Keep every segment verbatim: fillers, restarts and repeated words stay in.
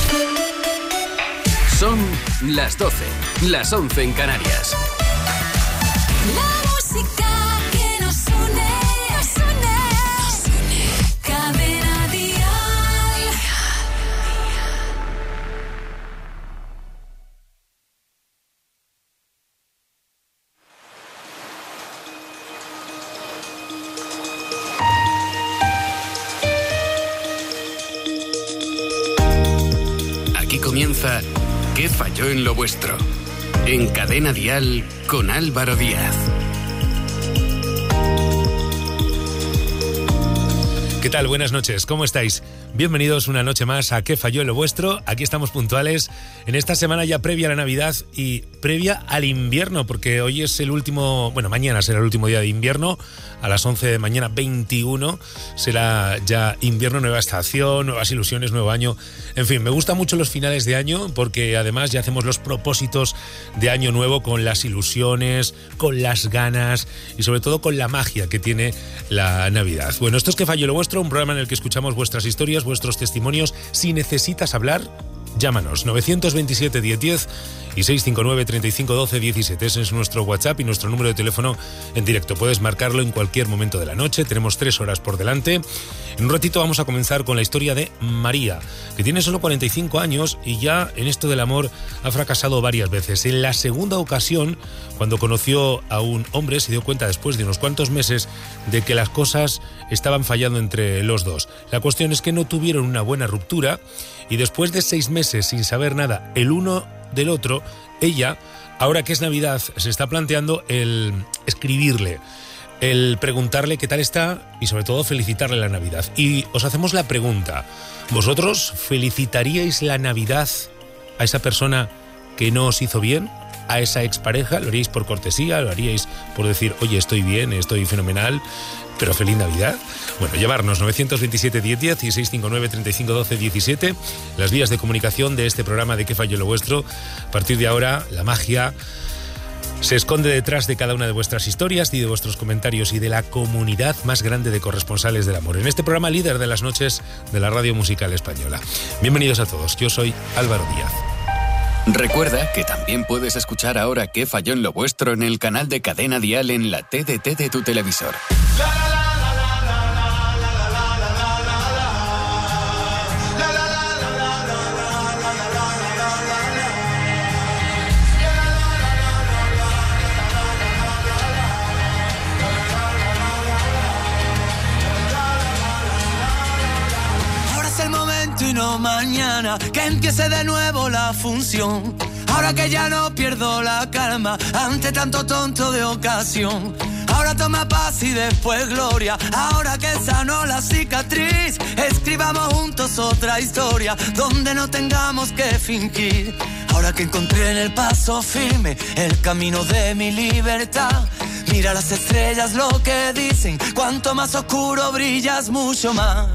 Son las doce, las once en Canarias. La música que nos une, nos une, nos une. Cadena Dial. Aquí comienza ¿Qué falló en lo vuestro? En Cadena Dial con Álvaro Díaz. ¿Qué tal? Buenas noches, ¿cómo estáis? Bienvenidos una noche más a ¿Qué falló en lo vuestro? Aquí estamos puntuales en esta semana ya previa a la Navidad y previa al invierno, porque hoy es el último, bueno, mañana será el último día de invierno, a las once de mañana veintiuno será ya invierno, nueva estación, nuevas ilusiones, nuevo año. En fin, me gustan mucho los finales de año porque además ya hacemos los propósitos de año nuevo con las ilusiones, con las ganas y sobre todo con la magia que tiene la Navidad. Bueno, esto es ¿Qué falló en lo vuestro? Un programa en el que escuchamos vuestras historias, vuestros testimonios. Si necesitas hablar, llámanos nueve dos siete, diez diez y seis cinco nueve, treinta y cinco, doce, diecisiete. Ese es nuestro WhatsApp y nuestro número de teléfono en directo. Puedes marcarlo en cualquier momento de la noche. Tenemos tres horas por delante. En un ratito vamos a comenzar con la historia de María, que tiene solo cuarenta y cinco años y ya en esto del amor ha fracasado varias veces. En la segunda ocasión, cuando conoció a un hombre, se dio cuenta después de unos cuantos meses de que las cosas estaban fallando entre los dos. La cuestión es que no tuvieron una buena ruptura y después de seis meses sin saber nada el uno del otro, ella, ahora que es Navidad, se está planteando el escribirle, el preguntarle qué tal está y sobre todo felicitarle la Navidad. Y os hacemos la pregunta, ¿vosotros felicitaríais la Navidad a esa persona que no os hizo bien? ¿A esa expareja? ¿Lo haríais por cortesía? ¿Lo haríais por decir, oye, estoy bien, estoy fenomenal, pero feliz Navidad? Bueno, llamarnos nueve dos siete, diez diez y seis cinco nueve, treinta y cinco, doce, diecisiete, las vías de comunicación de este programa de ¿Qué falló en lo vuestro? A partir de ahora, la magia se esconde detrás de cada una de vuestras historias y de vuestros comentarios y de la comunidad más grande de corresponsales del amor. En este programa líder de las noches de la radio musical española. Bienvenidos a todos, yo soy Álvaro Díaz. Recuerda que también puedes escuchar ahora ¿Qué falló en lo vuestro? En el canal de Cadena Dial en la T D T de tu televisor. Y no mañana, que empiece de nuevo la función. Ahora que ya no pierdo la calma ante tanto tonto de ocasión. Ahora toma paz y después gloria. Ahora que sanó la cicatriz, escribamos juntos otra historia donde no tengamos que fingir. Ahora que encontré en el paso firme el camino de mi libertad. Mira las estrellas lo que dicen, cuanto más oscuro brillas mucho más.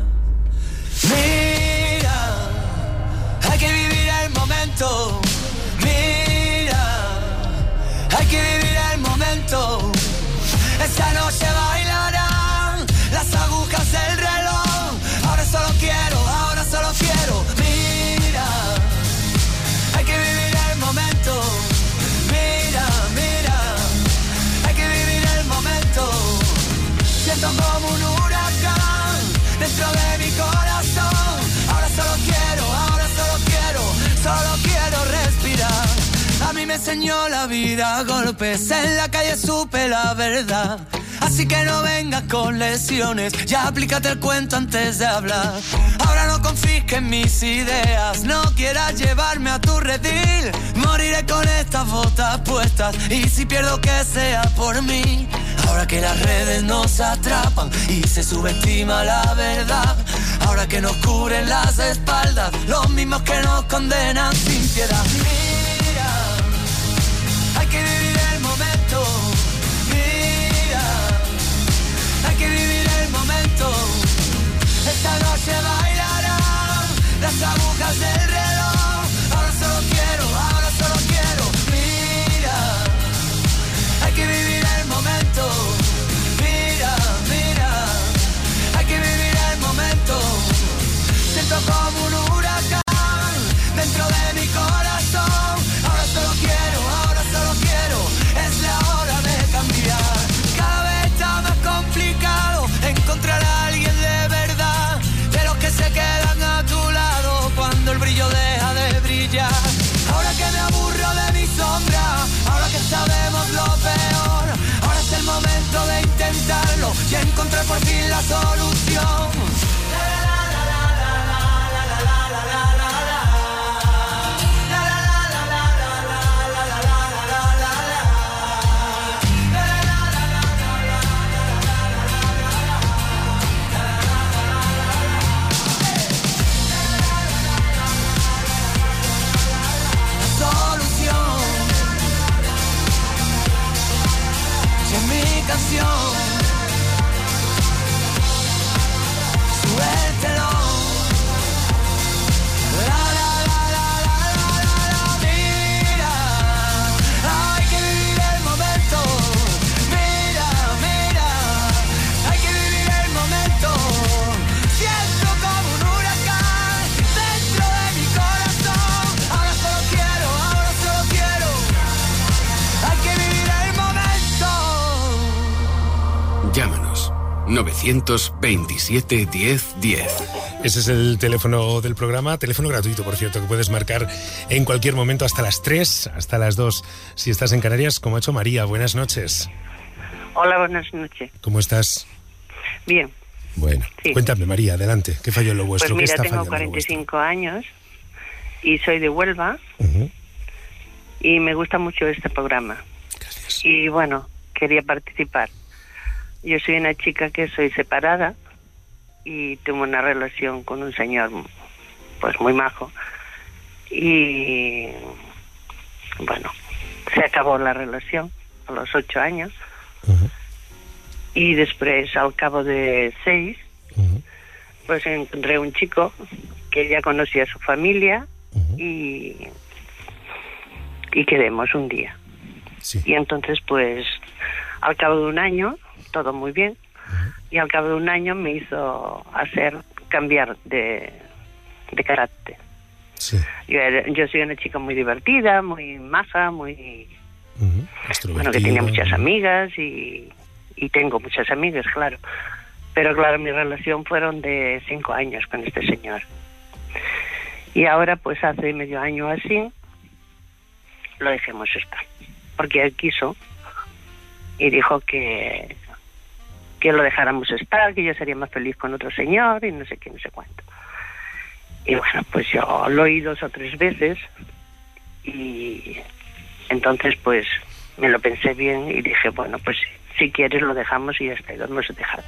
Mira, hay que vivir el momento. Mira, hay que vivir el momento. Esta noche bailarán las agujas del reloj. Ahora solo quiero, ahora solo quiero. Mira, hay que vivir el momento. Mira, mira, hay que vivir el momento. Siento como un huracán dentro de mi corazón. Ahora solo quiero, ahora solo quiero, solo quiero respirar. A mí me enseñó la vida a golpes, en la calle supe la verdad. Así que no vengas con lesiones, ya aplícate el cuento antes de hablar. Ahora no confisques mis ideas, no quieras llevarme a tu redil. Moriré con estas botas puestas y si pierdo que sea por mí. Ahora que las redes nos atrapan y se subestima la verdad. Ahora que nos cubren las espaldas los mismos que nos condenan sin piedad. Mira, hay que vivir el momento. Mira, hay que vivir el momento. Esta noche bailarán las agujas del reloj. Ahora solo quiero, ahora solo quiero. Mira, hay que vivir el momento. Mira, mira, hay que vivir el momento. Siento como un huracán y encontré por fin la solución. Canción, suéltelo. La, la, la, la, la, la, la, la, mira, hay que vivir el momento. Mira, mira, hay que vivir el momento. Siento como un huracán dentro de mi corazón. Ahora solo quiero, ahora solo quiero. Hay que vivir el momento. Llámanos novecientos veintisiete diez diez. Ese es el teléfono del programa, teléfono gratuito, por cierto, que puedes marcar en cualquier momento hasta las tres, hasta las dos, si estás en Canarias, como ha hecho María. Buenas noches. Hola, buenas noches. ¿Cómo estás? Bien. Bueno, sí. Cuéntame, María, adelante. ¿Qué falló en lo vuestro? Pues mira, ¿Qué está tengo fallando cuarenta y cinco años y soy de Huelva. Uh-huh. Y me gusta mucho este programa. Gracias. Y bueno, quería participar. Yo soy una chica que soy separada y tengo una relación con un señor pues muy majo. Y bueno, se acabó la relación a los ocho años. Uh-huh. Y después, al cabo de seis, Uh-huh. pues encontré un chico que ya conocía a su familia. Uh-huh. y, y quedemos un día. Sí. Y entonces, pues, al cabo de un año, todo muy bien, Uh-huh. y al cabo de un año me hizo hacer, cambiar de, de carácter. Sí. Yo, era- yo soy una chica muy divertida, muy maja, muy... Uh-huh. Bueno, que tenía muchas Uh-huh. amigas y, y tengo muchas amigas, claro. Pero claro, mi relación fueron de cinco años con este señor. Y ahora, pues hace medio año así, lo dejemos estar. Porque él quiso y dijo que, que lo dejáramos estar, que yo sería más feliz con otro señor y no sé qué, no sé cuánto. Y bueno, pues yo lo oí dos o tres veces y entonces pues me lo pensé bien y dije, bueno, pues si quieres lo dejamos y ya está, y lo hemos dejado.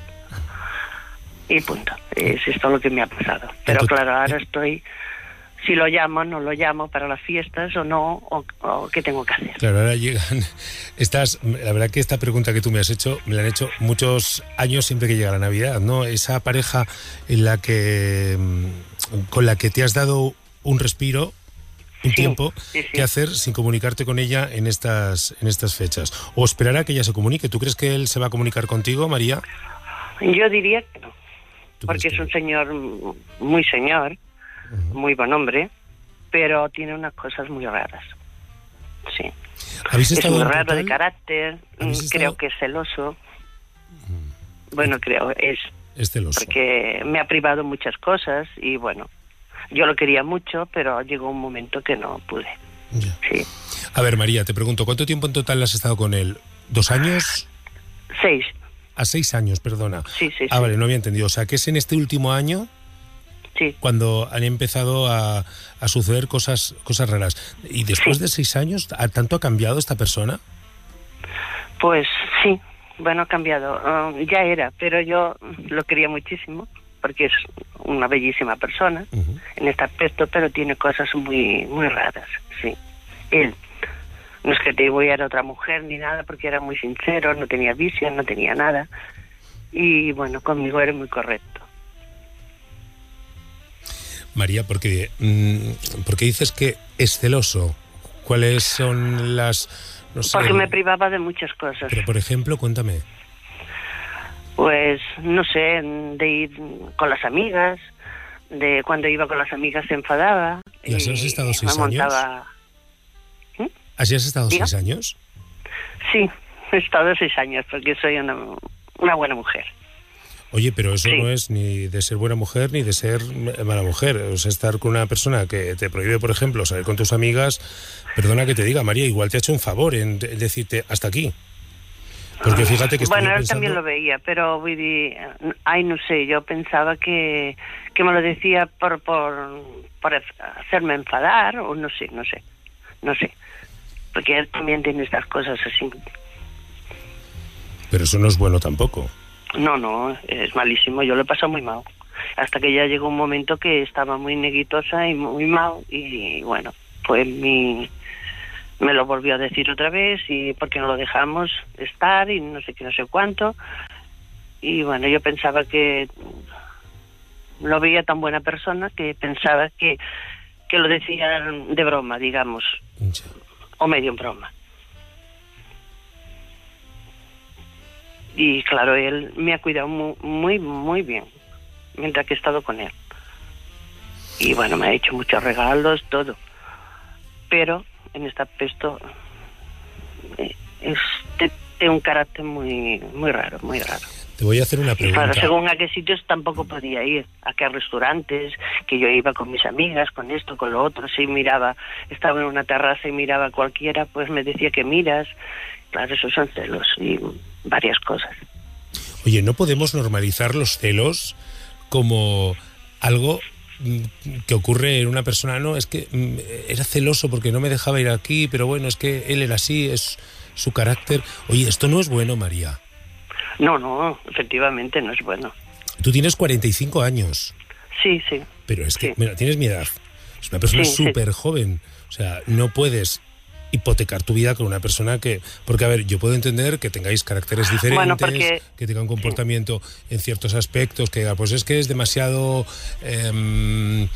Y punto. Es esto lo que me ha pasado. Pero Entonces, claro, ahora estoy, si lo llamo, no lo llamo para las fiestas o no, o, o qué tengo que hacer. Claro, ahora llegan estas, la verdad que esta pregunta que tú me has hecho, me la han hecho muchos años siempre que llega la Navidad, ¿no? Esa pareja en la que, mm, con la que te has dado un respiro, un Sí, tiempo, sí, sí. ¿qué hacer sin comunicarte con ella en estas, en estas fechas? ¿O esperar a que ella se comunique? ¿Tú crees que él se va a comunicar contigo, María? Yo diría que no, ¿Tú porque crees es que un señor muy señor, muy buen hombre, pero tiene unas cosas muy raras. Sí. no? ¿Habéis Es estado muy en raro total? de carácter, ¿Habéis mm, estado- creo que es celoso. Bueno, creo, es Es celoso. porque me ha privado muchas cosas y bueno, yo lo quería mucho, pero llegó un momento que no pude. Ya. Sí. A ver, María, te pregunto, ¿cuánto tiempo en total has estado con él? ¿Dos años? Seis. A seis años, perdona. Sí, sí, Ah, sí. vale, no había entendido. O sea, que es en este último año Sí. cuando han empezado a, a suceder cosas, cosas raras. ¿Y después Sí. de seis años, ¿a- tanto ha cambiado esta persona? Pues sí, bueno, ha cambiado. Ah, ya era, pero yo lo quería muchísimo porque es una bellísima persona Ujú. en este aspecto, pero tiene cosas muy muy raras, sí. Él no es que te voy a otra mujer ni nada, porque era muy sincero, no tenía vicio, no tenía nada. Y bueno, conmigo era muy correcto. María, porque, mm, porque dices que es celoso. ¿Cuáles son las...? No sé, Porque me privaba de muchas cosas. pero, por ejemplo, cuéntame. Pues, no sé, de ir con las amigas, de cuando iba con las amigas se enfadaba. ¿Y así has estado me seis años? montaba- ¿Así has estado ¿Diga? seis años? Sí, he estado seis años porque soy una, una buena mujer. Oye, pero eso Sí. no es ni de ser buena mujer ni de ser mala mujer. O sea, estar con una persona que te prohíbe, por ejemplo, salir con tus amigas, perdona que te diga, María, igual te ha hecho un favor en, en decirte hasta aquí. Porque fíjate que estoy Bueno, él pensando... también lo veía, pero vull dir, ay, no sé, yo pensaba que, que me lo decía por, por, por hacerme enfadar, o no sé, no sé, no sé. Porque él también tiene estas cosas así. Pero eso no es bueno tampoco. No, no, es malísimo, yo lo he pasado muy mal. Hasta que ya llegó un momento que estaba muy neguitosa y muy mal, y bueno, pues mi... me lo volvió a decir otra vez, y porque no lo dejamos estar y no sé qué, no sé cuánto. Y bueno, yo pensaba que lo veía tan buena persona que pensaba que, que lo decía de broma, digamos, Sí. o medio en broma. Y claro, él me ha cuidado muy, muy, muy bien mientras que he estado con él. Y bueno, me ha hecho muchos regalos, todo. Pero en este aspecto eh, es de, de un carácter muy muy raro, muy raro. Te voy a hacer una Y pregunta. claro, según a qué sitios tampoco podía ir, a qué restaurantes, que yo iba con mis amigas, con esto, con lo otro, si miraba, estaba en una terraza y miraba a cualquiera, pues me decía que miras. Claro, esos son celos y varias cosas. Oye, ¿no podemos normalizar los celos como algo que ocurre en una persona? No, es que era celoso porque no me dejaba ir aquí, pero bueno, es que él era así, es su carácter. Oye, esto no es bueno, María. No, no, efectivamente no es bueno. Tú tienes cuarenta y cinco años. Sí, sí. Pero es que, Sí. mira, tienes mi edad. Es una persona Sí, sí. súper joven. O sea, no puedes hipotecar tu vida con una persona que... Porque, a ver, yo puedo entender que tengáis caracteres diferentes, Bueno, porque- que tenga un comportamiento en ciertos aspectos, que diga, pues es que es demasiado eh,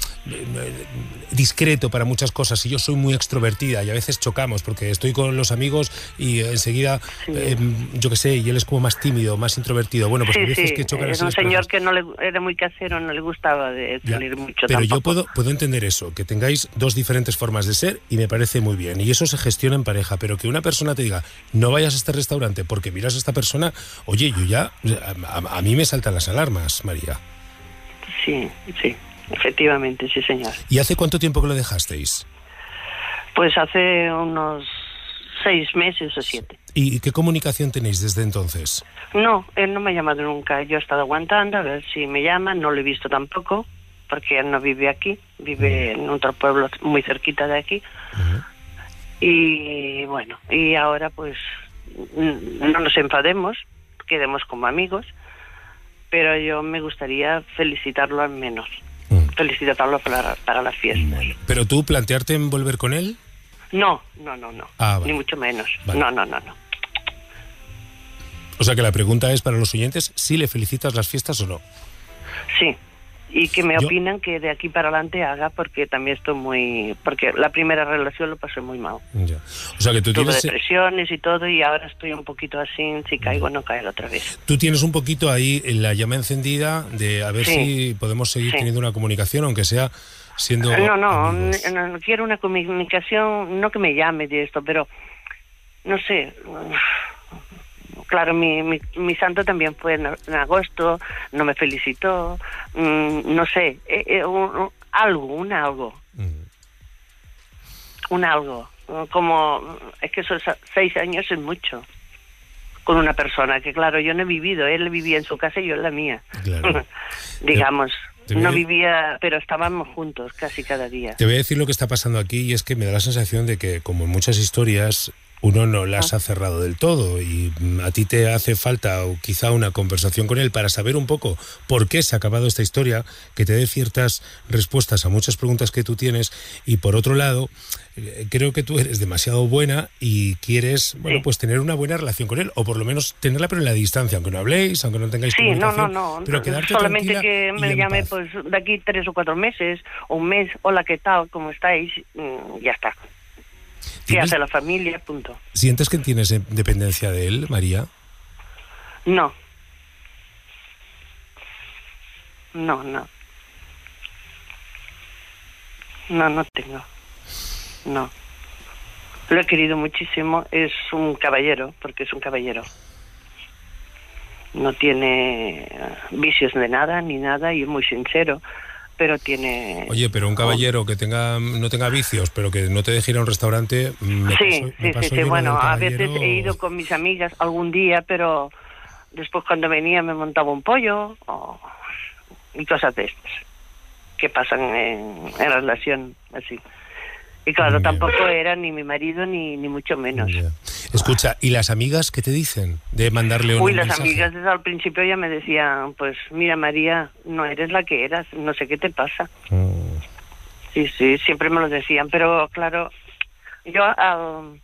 discreto para muchas cosas y yo soy muy extrovertida y a veces chocamos porque estoy con los amigos y enseguida, Sí. eh, yo qué sé, y él es como más tímido, más introvertido. Bueno, pues a Sí, veces sí, que chocan era así un las señor cosas. que no le era muy casero, no le gustaba de Ya, salir mucho pero tampoco. yo puedo, puedo entender eso, que tengáis dos diferentes formas de ser y me parece muy bien. Y eso se gestiona en pareja, pero que una persona te diga, no vayas a este restaurante porque miras a esta persona, oye, yo ya, a, a- a mí me saltan las alarmas, María. Sí, sí, efectivamente, sí, señor. ¿Y hace cuánto tiempo que lo dejasteis? Pues hace unos seis meses o siete. ¿Y qué comunicación tenéis desde entonces? No, él no me ha llamado nunca. Yo he estado aguantando a ver si me llaman. No lo he visto tampoco, porque él no vive aquí. Vive en otro pueblo muy cerquita de aquí. Uh-huh. Y bueno, y ahora pues n- no nos enfademos, quedemos como amigos, pero yo me gustaría felicitarlo al menos. Mm. Felicitarlo para, para las fiestas. ¿Pero tú plantearte en volver con él? No, no, no, no. Ah, vale. Ni mucho menos. Vale. No, no, no, no. O sea que la pregunta es para los oyentes, si le felicitas las fiestas o no. Sí. Y que me Yo- opinan que de aquí para adelante haga, porque también estoy muy... Porque la primera relación lo pasé muy mal. Ya. O sea que tú Tuve tienes, depresiones y todo, y ahora estoy un poquito así, si caigo, no caigo otra vez. tú tienes un poquito ahí la llama encendida de a ver Sí. si podemos seguir Sí. teniendo una comunicación, aunque sea siendo No, no, amigos. no, no quiero una comunicación, no que me llame de esto, pero no sé. Claro, mi, mi, mi santo también fue en, en agosto, no me felicitó, mm, no sé, eh, eh, un, un- algo, un algo, Mm. un algo. Como, es que esos seis años es mucho con una persona que, claro, yo no he vivido, él vivía en su casa y yo en la mía. Claro. Digamos, Te- te no voy a- vivía, pero estábamos juntos casi cada día. Te voy a decir lo que está pasando aquí y es que me da la sensación de que, como en muchas historias, uno no las ha cerrado del todo y mm, a ti te hace falta o quizá una conversación con él para saber un poco por qué se ha acabado esta historia, que te dé ciertas respuestas a muchas preguntas que tú tienes y por otro lado, eh, creo que tú eres demasiado buena y quieres, bueno, Sí. pues tener una buena relación con él o por lo menos tenerla pero en la distancia, aunque no habléis, aunque no tengáis Sí, no, no, comunicación, no. pero quedarte Solamente tranquila que y me en llame paz. pues de aquí tres o cuatro meses o un mes. Hola, ¿qué tal? ¿Cómo estáis? Mm, ya está. ¿Qué ¿Tienes- hace la familia? Punto. ¿Sientes que tienes eh, dependencia de él, María? No. No, no. No, no tengo. No. Lo he querido muchísimo. Es un caballero, porque es un caballero. No tiene eh, vicios de nada, ni nada, y es muy sincero. pero tiene... Oye, pero un caballero que tenga no tenga vicios, pero que no te deje ir a un restaurante... Me sí, pasó, sí, me pasó sí, sí. yo con Bueno, el a caballero... veces he ido con mis amigas algún día, pero después cuando venía me montaba un pollo o... y cosas de estas que pasan en, en relación así. Y claro, Bien. tampoco era ni mi marido ni, ni mucho menos. Ya. Escucha, ¿y las amigas qué te dicen de mandarle un Uy, las mensaje? amigas desde al principio ya me decían, pues mira María, no eres la que eras, no sé qué te pasa. Mm. Sí, sí, siempre me lo decían, pero claro, yo al,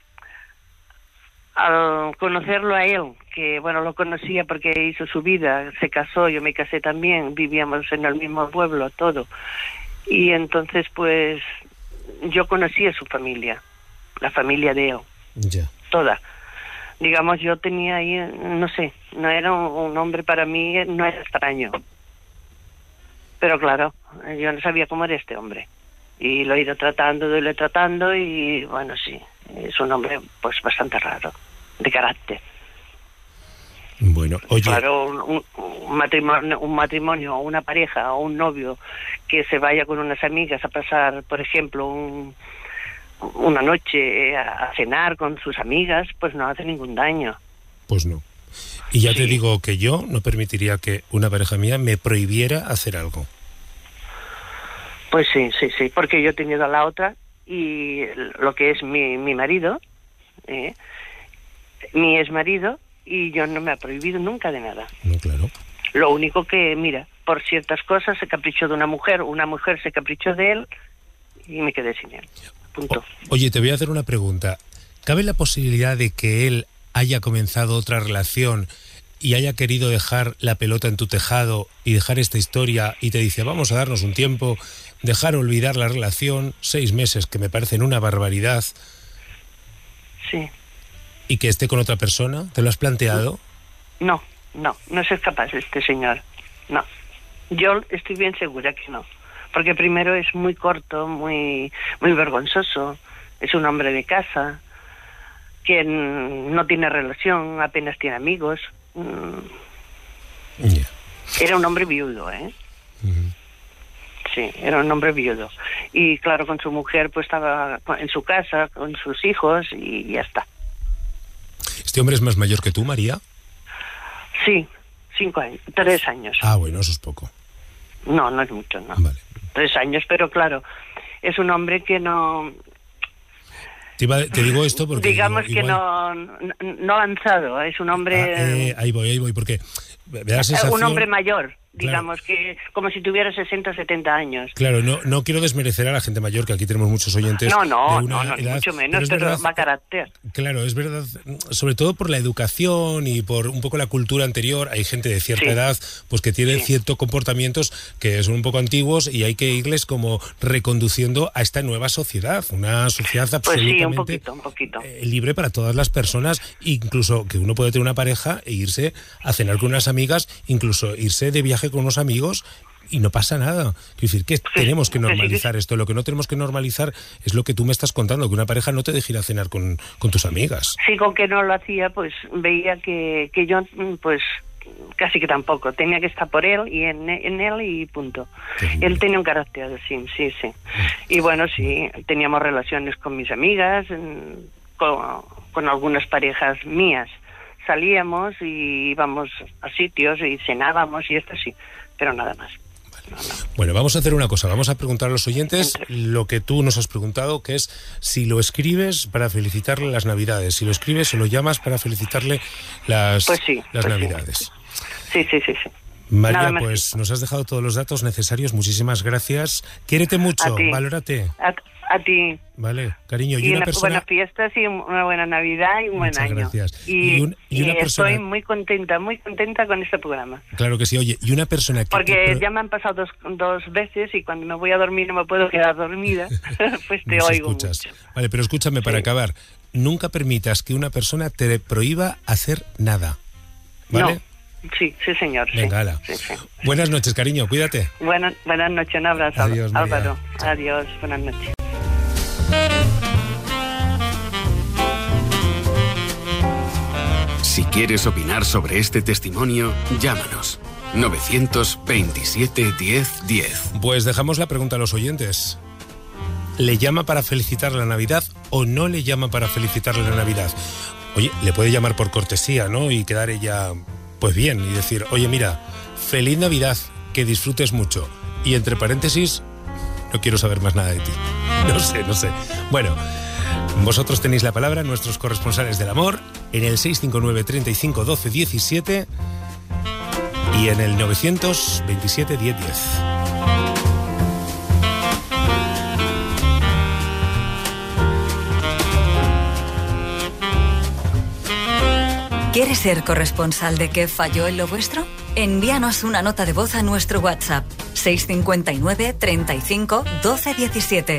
al conocerlo a él, que bueno, lo conocía porque hizo su vida, se casó, yo me casé también, vivíamos en el mismo pueblo, todo. Y entonces pues yo conocí a su familia, la familia de él, Ya. toda. Digamos, yo tenía ahí, no sé, no era un, un hombre para mí, no era extraño. Pero claro, yo no sabía cómo era este hombre. Y lo he ido tratando, lo he ido tratando y bueno, sí, es un hombre pues bastante raro, de carácter. Bueno, oye... Claro, un, un matrimonio, un matrimonio o una pareja o un novio que se vaya con unas amigas a pasar, por ejemplo, un, una noche a, a cenar con sus amigas, pues no hace ningún daño. Pues no. Y ya Sí. te digo que yo no permitiría que una pareja mía me prohibiera hacer algo. Pues sí, sí, sí, porque yo he tenido a la otra y lo que es mi, mi marido, eh, mi exmarido, y yo no me ha prohibido nunca de nada. No, claro. Lo único que, mira, por ciertas cosas se caprichó de una mujer, una mujer se caprichó de él y me quedé sin él. Punto. O- oye, te voy a hacer una pregunta. ¿Cabe la posibilidad de que él haya comenzado otra relación y haya querido dejar la pelota en tu tejado y dejar esta historia y te dice, vamos a darnos un tiempo, dejar olvidar la relación, seis meses, que me parecen una barbaridad, Sí. y que esté con otra persona? ¿Te lo has planteado? No, no, no es capaz este señor. No. Yo estoy bien segura que no. Porque primero es muy corto, muy, muy vergonzoso. Es un hombre de casa que mm, no tiene relación, apenas tiene amigos. Mm, Ya. Era un hombre viudo, ¿eh? Ujú. Sí, era un hombre viudo. Y claro, con su mujer pues estaba en su casa, con sus hijos y ya está. ¿Este hombre es más mayor que tú, María? Sí, cinco años, tres años. Ah, bueno, eso es poco. No, no es mucho, no. Vale. Tres años, pero claro, es un hombre que no... Te, iba- te digo esto porque... digamos digo, que igual- no, no, no avanzado, es un hombre... Ah, eh, ahí voy, ahí voy, porque me da la eh, sensación... un hombre mayor, Claro. digamos, que como si tuviera sesenta o setenta años. Claro, no, no quiero desmerecer a la gente mayor, que aquí tenemos muchos oyentes. No, no, de una no, no, ni edad, mucho menos, es pero verdad- va carácter. Claro, es verdad, sobre todo por la educación y por un poco la cultura anterior. Hay gente de cierta Sí. edad pues que tiene Sí. ciertos comportamientos que son un poco antiguos y hay que irles como reconduciendo a esta nueva sociedad, una sociedad Pues absolutamente sí, un poquito, un poquito. eh, libre para todas las personas, incluso que uno puede tener una pareja e irse a cenar con unas amigas, incluso irse de viaje con unos amigos y no pasa nada. Quiero decir que tenemos que que sí, que normalizar esto. Lo que no tenemos que normalizar es lo que tú me estás contando, que una pareja no te deje ir a cenar con, con tus amigas. Sí, con que no lo hacía, pues veía que, que yo, mm, pues casi que tampoco. Tenía que estar por él y en, en él y punto. Terrible. Él tenía un carácter así, sí, sí. Y bueno, sí, teníamos relaciones con mis amigas, mm, con, con algunas parejas mías. Salíamos y íbamos a sitios y cenábamos y esto sí, pero nada más. No, no. Bueno, vamos a hacer una cosa. Vamos a preguntar a los oyentes Entre. lo que tú nos has preguntado, que es si lo escribes para felicitarle las Navidades. Si lo escribes o lo llamas para felicitarle las, Pues sí, las pues sí. Navidades. Sí, sí, sí, sí. María, Nada más pues que- nos has dejado todos los datos necesarios. Muchísimas gracias. Quiérete mucho, A ti. valórate. A, a ti. Vale, cariño. Y, Y una unas persona... buenas fiestas y una buena Navidad y un buen Muchas año. gracias. Y, Y un- y una y persona- estoy muy contenta, muy contenta con este programa. Claro que sí. Oye, y una persona que... Porque te pro- ya me han pasado dos, dos veces y cuando me voy a dormir no me puedo quedar dormida, pues te nos oigo escuchas. mucho. Vale, pero escúchame para Sí. acabar. Nunca permitas que una persona te prohíba hacer nada. ¿Vale? No, sí, sí señor. sí. Venga, ala. Sí, sí. Buenas noches, cariño. Cuídate. Buenas, buenas noches, un abrazo, Adiós, María. Álvaro. Chao. Adiós, buenas noches. Si quieres opinar sobre este testimonio, llámanos. nueve veintisiete diez diez. Pues dejamos la pregunta a los oyentes. ¿Le llama para felicitarle la Navidad o no le llama para felicitarle la Navidad? Oye, le puede llamar por cortesía, ¿no? Y quedar ella, pues bien, y decir, oye, mira, feliz Navidad, que disfrutes mucho. Y entre paréntesis, no quiero saber más nada de ti. No sé, no sé. Bueno, vosotros tenéis la palabra, nuestros corresponsales del amor, en el seis cinco nueve, treinta y cinco, doce, diecisiete y en el nueve veintisiete, diez diez. ¿Quieres ser corresponsal de qué falló en lo vuestro? Envíanos una nota de voz a nuestro WhatsApp seis cinco nueve, treinta y cinco, doce, diecisiete.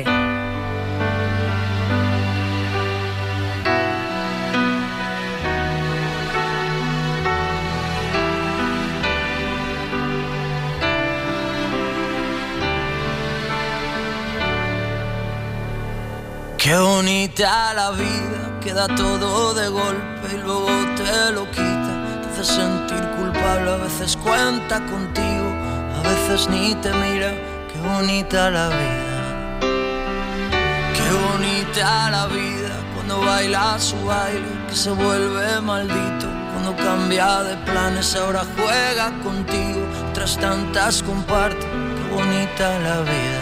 Qué bonita la vida, queda todo de golpe y luego te lo quita. Te hace sentir culpable, a veces cuenta contigo, a veces ni te mira. Qué bonita la vida, qué bonita la vida. Cuando baila su baile, que se vuelve maldito. Cuando cambia de planes, ahora juega contigo. Tras tantas comparte, qué bonita la vida.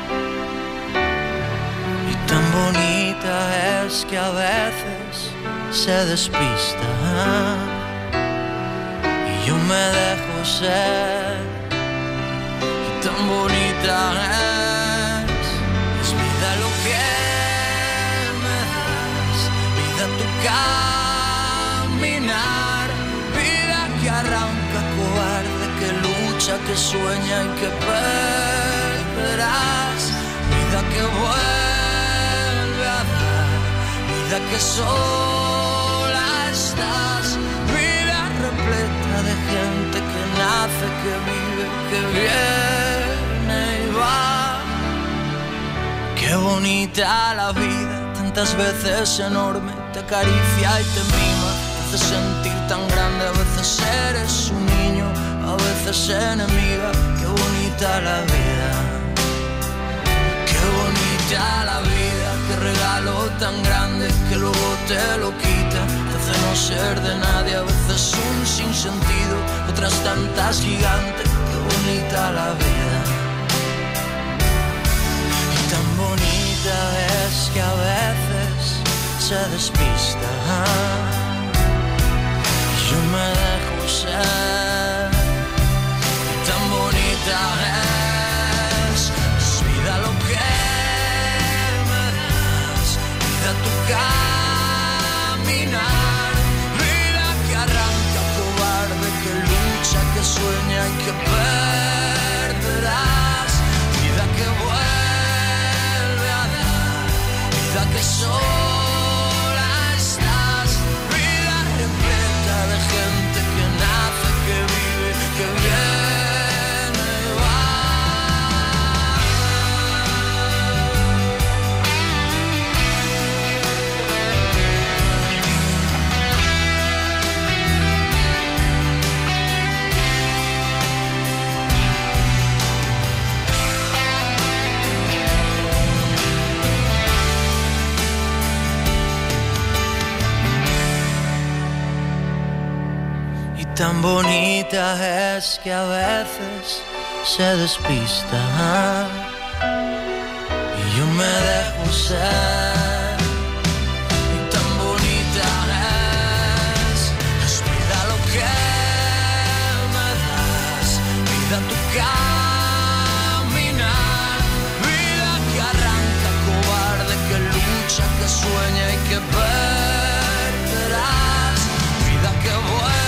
Tan bonita es que a veces se despista y yo me dejo ser. Y tan bonita es, es vida lo que me das, vida tu caminar, vida que arranca cobarde, que lucha, que sueña y que perderás, vida que vuelve, vida que sola estás, vida repleta de gente que nace, que vive, que viene y va. Qué bonita la vida, tantas veces enorme, te acaricia y te mima, te hace sentir tan grande, a veces eres un niño, a veces enemiga. Qué bonita la vida, qué bonita la vida. Qué regalo tan grande que luego te lo quita. Te hace no ser de nadie, a veces un sinsentido, otras tantas gigantes. Qué bonita la vida. Y tan bonita es que a veces se despista y yo me dejo ser. Y tan bonita es, es vida lo que tu caminar, vida que arranca cobarde, que lucha, que sueña y que perderás, vida que vuelve a dar, vida que sola estás, vida repleta de gente que nace, que vive, que viene y va. Tan bonita es que a veces se despista y yo me dejo ser. Y tan bonita es, es vida lo que me das, vida tu caminar, vida que arranca cobarde, que lucha, que sueña y que perderás, vida que vuelve,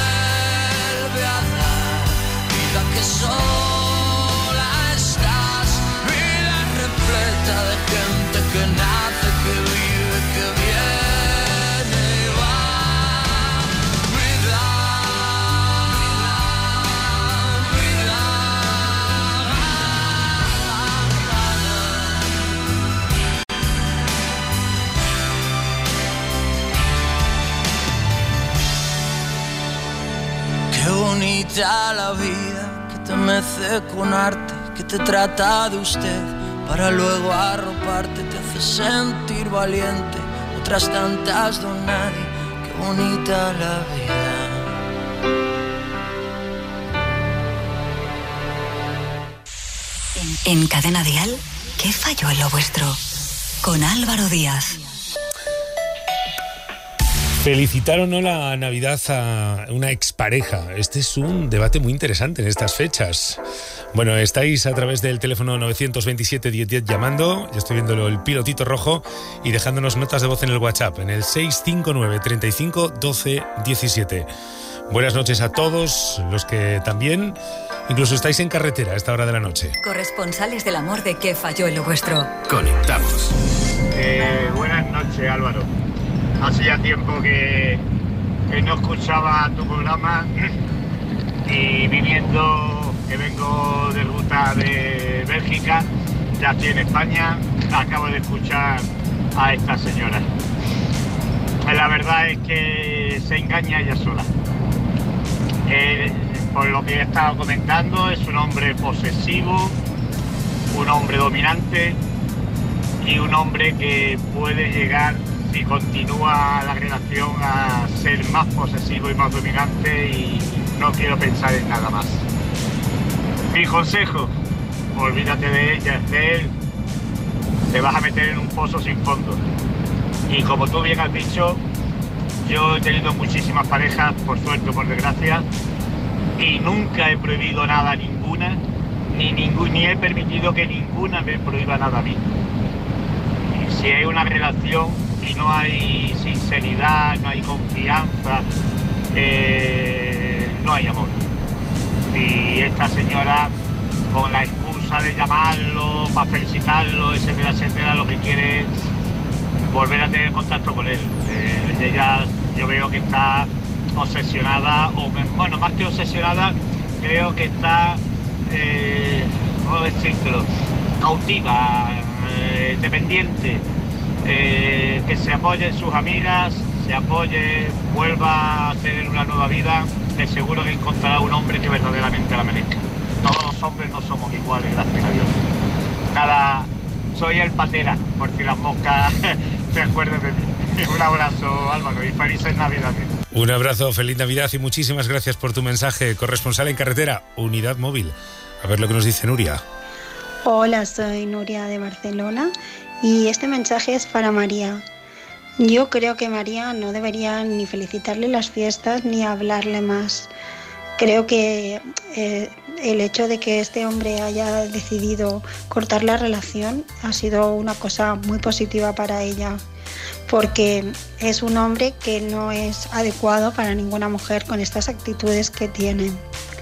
que sola estás, vida repleta de gente que nace, que vive, que viene y va. Vida, vida, vida. bonita la vida, que te mece con arte, que te trata de usted, para luego arroparte, te hace sentir valiente. Otras tantas don nadie, qué bonita la vida. En Cadena Dial, ¿qué falló en lo vuestro? Con Álvaro Díaz. Felicitar o no la Navidad a una expareja. Este es un debate muy interesante en estas fechas. Bueno, estáis a través del teléfono nueve dos siete, diez diez llamando, ya estoy viéndolo, el pilotito rojo, y dejándonos notas de voz en el WhatsApp, en el seis cinco nueve, treinta y cinco, doce, diecisiete. Buenas noches a todos los que también, incluso estáis en carretera a esta hora de la noche. Corresponsales del amor de ¿Qué falló en lo vuestro? Conectamos. Eh, buenas noches, Álvaro. Hacía tiempo que, que no escuchaba tu programa y viniendo, que vengo de ruta de Bélgica, ya aquí en España, acabo de escuchar a esta señora. La verdad es que se engaña ella sola. Eh, por lo que he estado comentando, es un hombre posesivo, un hombre dominante y un hombre que puede llegar, si continúa la relación, a ser más posesivo y más dominante, y no quiero pensar en nada más. Mi consejo, olvídate de ella, de él, te vas a meter en un pozo sin fondo. Y como tú bien has dicho, yo he tenido muchísimas parejas, por suerte o por desgracia, y nunca he prohibido nada a ninguna, ni, ningún, ni he permitido que ninguna me prohíba nada a mí. Y si hay una relación y no hay sinceridad, no hay confianza, eh, no hay amor. Y esta señora, con la excusa de llamarlo, para felicitarlo, etcétera, etcétera, lo que quiere es volver a tener contacto con él. Eh, ella, yo veo que está obsesionada, o bueno, más que obsesionada, creo que está, eh, ¿cómo decirlo?, cautiva, eh, dependiente. Eh, que se apoye en sus amigas, se apoye, vuelva a tener una nueva vida, de seguro que encontrará un hombre que verdaderamente la merezca. Todos los hombres no somos iguales, gracias a Dios. Nada, soy el Patera, por si las moscas se acuerden de mí. Un abrazo, Álvaro, y felices Navidades. Un abrazo, feliz Navidad y muchísimas gracias por tu mensaje. Corresponsal en carretera, Unidad Móvil. A ver lo que nos dice Nuria. Hola, soy Nuria de Barcelona. Y este mensaje es para María. Yo creo que María no debería ni felicitarle las fiestas ni hablarle más. Creo que eh, el hecho de que este hombre haya decidido cortar la relación ha sido una cosa muy positiva para ella, porque es un hombre que no es adecuado para ninguna mujer con estas actitudes que tiene.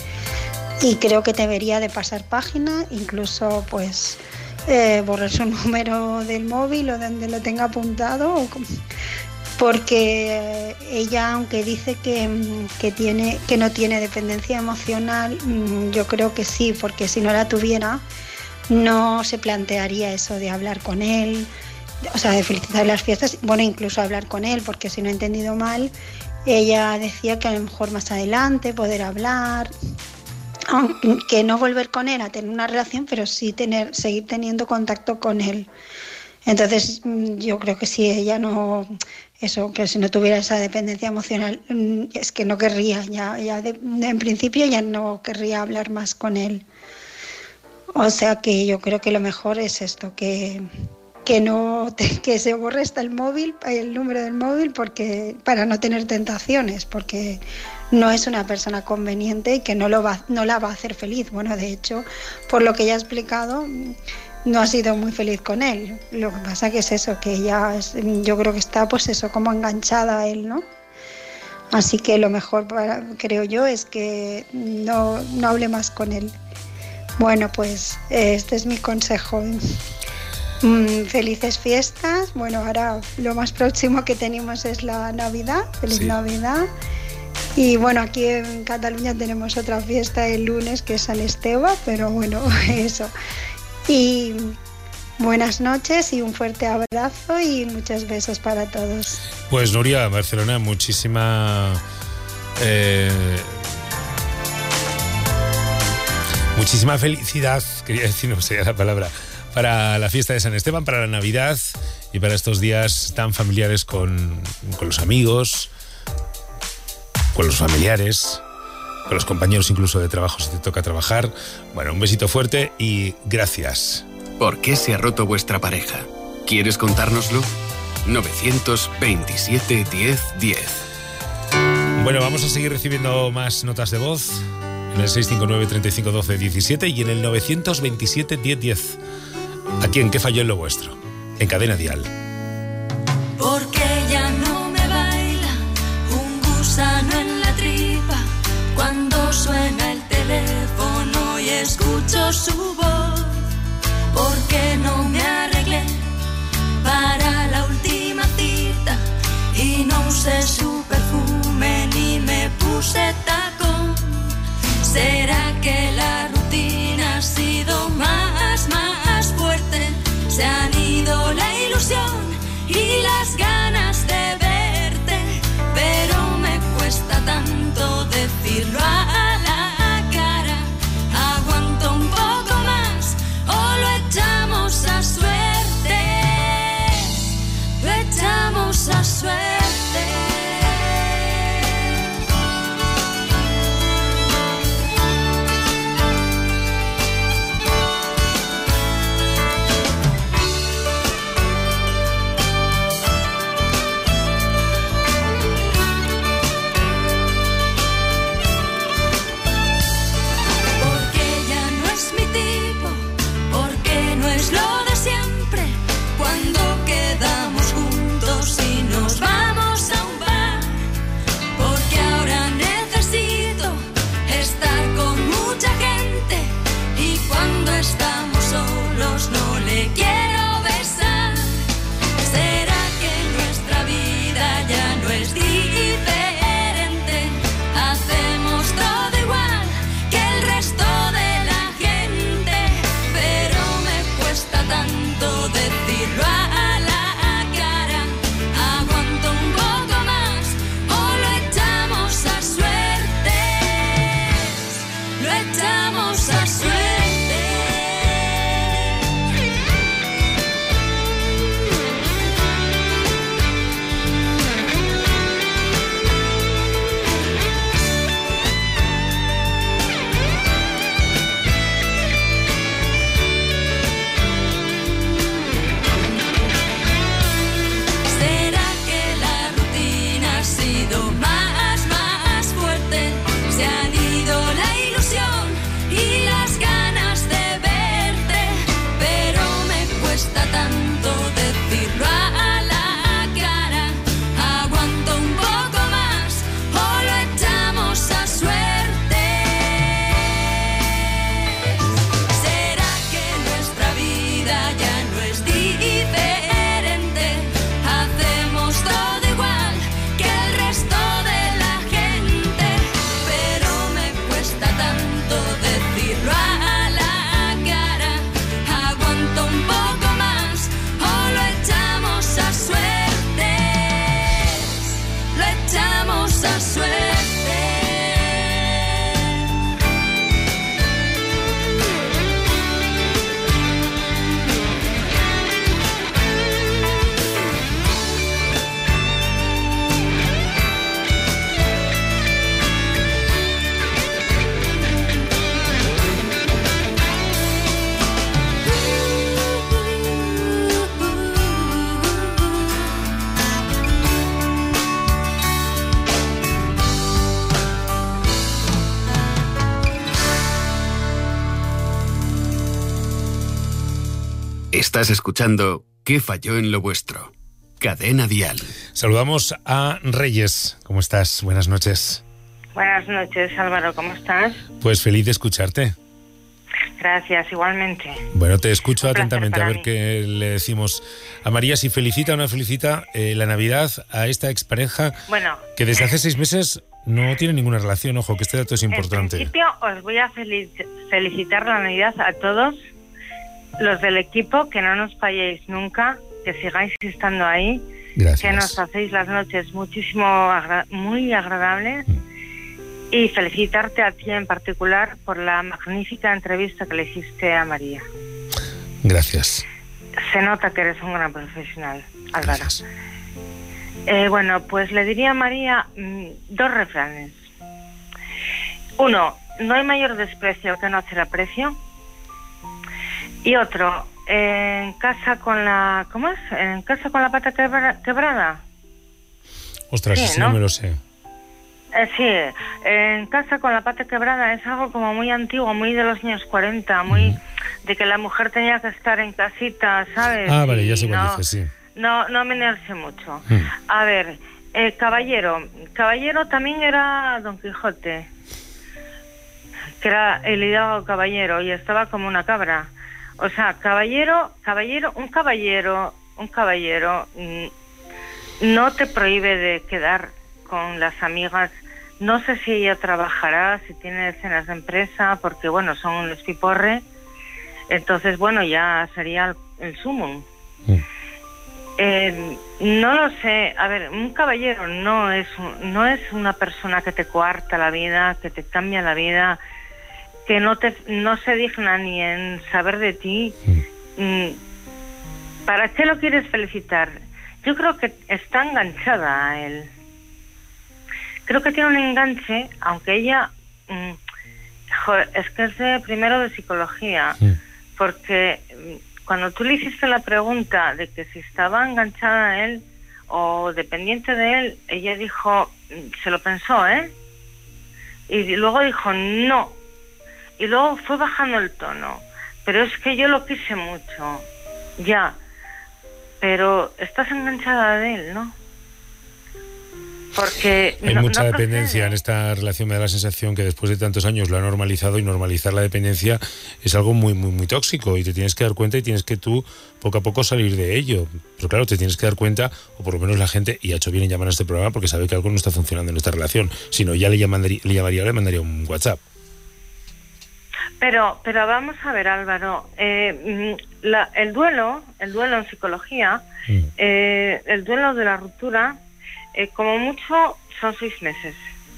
Y creo que debería de pasar página, incluso pues Eh, borrar su número del móvil o donde lo tenga apuntado, porque ella, aunque dice que, que, tiene, que no tiene dependencia emocional, yo creo que sí, porque si no la tuviera no se plantearía eso de hablar con él, o sea, de felicitar las fiestas, bueno, incluso hablar con él, porque si no he entendido mal, ella decía que a lo mejor más adelante poder hablar, aunque no volver con él a tener una relación, pero sí tener, seguir teniendo contacto con él. Entonces yo creo que si ella no, eso, que si no tuviera esa dependencia emocional, es que no querría, ya, ya de, en principio ya no querría hablar más con él. O sea que yo creo que lo mejor es esto, que, que no te, que se borre hasta el móvil, el número del móvil, porque para no tener tentaciones, porque no es una persona conveniente y que no, lo va, no la va a hacer feliz. Bueno, de hecho, por lo que ella ha explicado, no ha sido muy feliz con él. Lo que pasa que es eso, que ella, es, yo creo que está pues eso, como enganchada a él, ¿no? Así que lo mejor, para, creo yo, es que no, no hable más con él. Bueno, pues este es mi consejo. Mm, felices fiestas. Bueno, ahora lo más próximo que tenemos es la Navidad. Feliz sí. Navidad. Y bueno, aquí en Cataluña tenemos otra fiesta el lunes que es San Esteban, pero bueno, eso. Y buenas noches y un fuerte abrazo y muchos besos para todos. Pues Nuria, Barcelona, muchísima... Eh, Muchísima felicidad, quería decir, no sé la palabra, para la fiesta de San Esteban, para la Navidad y para estos días tan familiares con, con los amigos, con los familiares, con los compañeros incluso de trabajo si te toca trabajar. Bueno, un besito fuerte y gracias. ¿Por qué se ha roto vuestra pareja? ¿Quieres contárnoslo? novecientos veintisiete diez diez. Bueno, vamos a seguir recibiendo más notas de voz en el seis cinco nueve, treinta y cinco, doce, diecisiete y en el novecientos veintisiete diez diez. Aquí en ¿Qué falló en lo vuestro? En Cadena Dial. Porque ya no me baila un gusano en la tripa cuando suena el teléfono y escucho su voz. Porque no me arreglé para la última cita y no usé su perfume ni me puse tacón. ¿Será que la rutina ha sido más, más fuerte? Se han ido la ilusión y las ganas de verte, pero me cuesta tanto decirlo a la cara. Aguanto un poco más o lo echamos a suerte, lo echamos a suerte. Estamos solos, no le quiero besar. ¿Será que nuestra vida ya no es diferente? Hacemos todo igual que el resto de la gente, pero me cuesta tanto decirlo a la cara. Aguanto un poco más o lo echamos a suerte, lo echamos a suerte. Estás escuchando ¿Qué falló en lo vuestro? Cadena Dial. Saludamos a Reyes. ¿Cómo estás? Buenas noches. Buenas noches, Álvaro. ¿Cómo estás? Pues feliz de escucharte. Gracias, igualmente. Bueno, te escucho Un placer atentamente. A para ver mí. qué le decimos a María, si felicita o no felicita eh, la Navidad a esta expareja Bueno, que desde hace seis meses no tiene ninguna relación. Ojo, que este dato es importante. en principio os voy a felic- felicitar la Navidad a todos los del equipo, que no nos falléis nunca, que sigáis estando ahí, Gracias. que nos hacéis las noches muchísimo agra- muy agradables. y felicitarte a ti en particular por la magnífica entrevista que le hiciste a María. Gracias. Se nota que eres un gran profesional, Álvaro. Eh, bueno, pues le diría a María mmm, dos refranes. Uno, no hay mayor desprecio que no hacer aprecio. Y otro, eh, en casa con la... ¿Cómo es? En casa con la pata quebra, quebrada. Ostras, sí, ese ¿no? no me lo sé. Eh, sí, en casa con la pata quebrada es algo como muy antiguo, muy de los años cuarenta, muy mm. de que la mujer tenía que estar en casita, ¿sabes? Ah, vale, ya sé cuál no, dices, sí. No, no menearse mucho. Mm. A ver, eh, caballero. Caballero también era Don Quijote, que era el hidalgo caballero y estaba como una cabra. O sea, caballero, caballero, un caballero, un caballero mm, no te prohíbe de quedar con las amigas. No sé si ella trabajará, si tiene cenas de empresa, porque bueno, son un despiporre. Entonces, bueno, ya sería el, el sumum. Mm. Eh, no lo sé. A ver, un caballero no es un, no es una persona que te coarta la vida, que te cambia la vida, que no te no se digna ni en saber de ti. Mm. ¿Para qué lo quieres felicitar? Yo creo que está enganchada a él. Creo que tiene un enganche, aunque ella... Mmm, joder, es que es de, primero de psicología, sí. Porque cuando tú le hiciste la pregunta de que si estaba enganchada a él o dependiente de él, ella dijo, se lo pensó, ¿eh? Y luego dijo, no. Y luego fue bajando el tono. Pero es que yo lo quise mucho, ya. Pero estás enganchada de él, ¿no? Porque hay no, mucha no dependencia en esta relación. Me da la sensación que después de tantos años lo ha normalizado, y normalizar la dependencia es algo muy muy muy tóxico, y te tienes que dar cuenta y tienes que tú poco a poco salir de ello. Pero claro, te tienes que dar cuenta, o por lo menos la gente, y ha hecho bien en llamar a este programa porque sabe que algo no está funcionando en esta relación. Si no, ya le llamaría, le llamaría, le mandaría un WhatsApp. Pero pero vamos a ver, Álvaro, eh, la, el duelo, el duelo en psicología, mm. eh, el duelo de la ruptura, Eh, como mucho son seis meses.